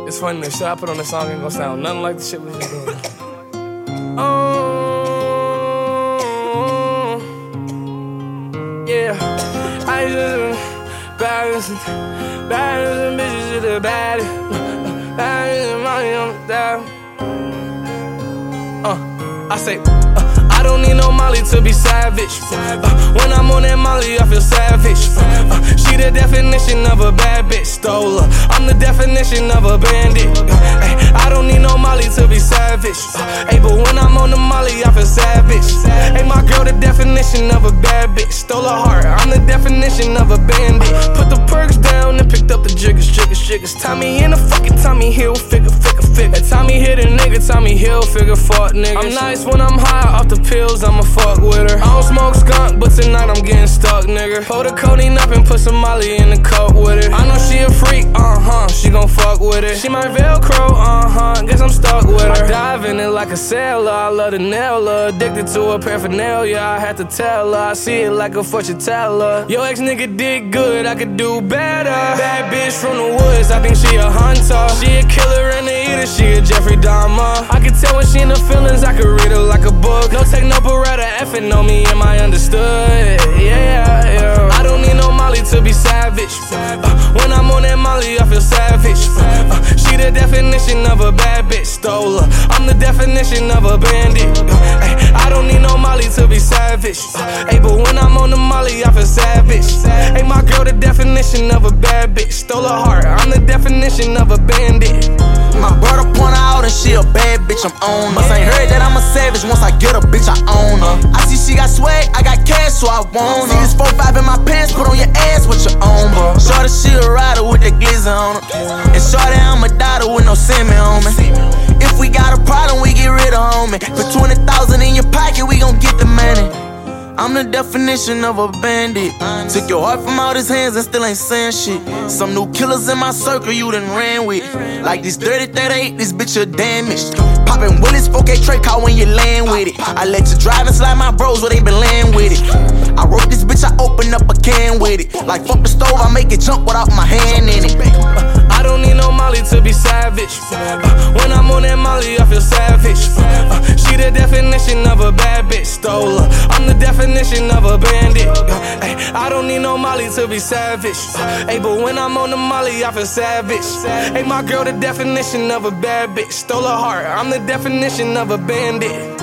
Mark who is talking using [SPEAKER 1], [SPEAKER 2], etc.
[SPEAKER 1] It's funny, the shit I put on the song ain't gonna sound nothing like the shit we was doing. Yeah, I just baddest and bitches to the baddest. Baddest and money on the dial. I say, I don't need no Molly to be savage. When I'm on that Molly, I feel savage. She the definition of a bad bitch, stole her. I'm the definition of a bandit. I don't need no Molly to be savage. But when I'm on the Molly, I feel savage. My girl, the definition of a bad bitch, stole her heart. I'm the definition of a bandit. Put the perks down and picked up the jiggers. Tommy in the fucking Tommy Hilfiger. Tommy hit a nigga, Tommy Hilfiger, fuck niggas. I'm nice when I'm high off the pills, I'ma fuck with her. I don't smoke skunk, but tonight I'm getting stuck, nigga. Pull the codeine up and put some Molly in the cup with it. I know she a freak, she gon' fuck with it. She my Velcro, guess I'm stuck with her. I dive in it like a sailor, I love to nail her. Addicted to her paraphernalia, I had to tell her. I see it like a fortune teller. Yo ex nigga did good, I could do better. Bad bitch from the woods, I think she a hunter. She a killer and a eater, she a Jeffrey Dahmer. I can tell when she in the feelings, I could read her like a book. No take no beretta, effing on me, am I understood? Yeah. I don't need no Molly to be savage. When I'm on that Molly, I feel savage. She the definition of a bad bitch, stole her. I'm the definition of a bandit. I don't need no Molly to be savage. But when I'm on the Molly, I feel savage. My girl, the definition of a bad bitch, stole her heart. I'm the definition of a bandit.
[SPEAKER 2] My brother point her out and she a bad bitch, I'm on her. Ain't heard that I'm a savage, once I get a bitch, I own her. I see she got swag, I got cash, so I want her. See this 4-5 in my pants, put on your ass with your own, bro. Shorty, she a rider with the glizzy on her. And shorty, I'm a daughter with no semen on me. If we got a problem, we get rid of homie. Put 20,000 in your pocket, we gon' get the money. I'm the definition of a bandit. Took your heart from out his hands and still ain't saying shit. Some new killers in my circle you done ran with. Like this dirty 38, this bitch a damaged. Poppin' Willis, 4K Trey call when you land with it. I let you drive and slide my bros where they been laying with it. I wrote this bitch, I open up a can with it. Like fuck the stove, I make it jump without my hand in it.
[SPEAKER 1] I don't need no Molly to be savage. When I'm on that Molly, I feel savage. She the definition of a bad bitch, stole her. I'm the definition of a bandit. I don't need no Molly to be savage. But when I'm on the Molly, I feel savage. My girl, the definition of a bad bitch, stole her heart. I'm the definition of a bandit.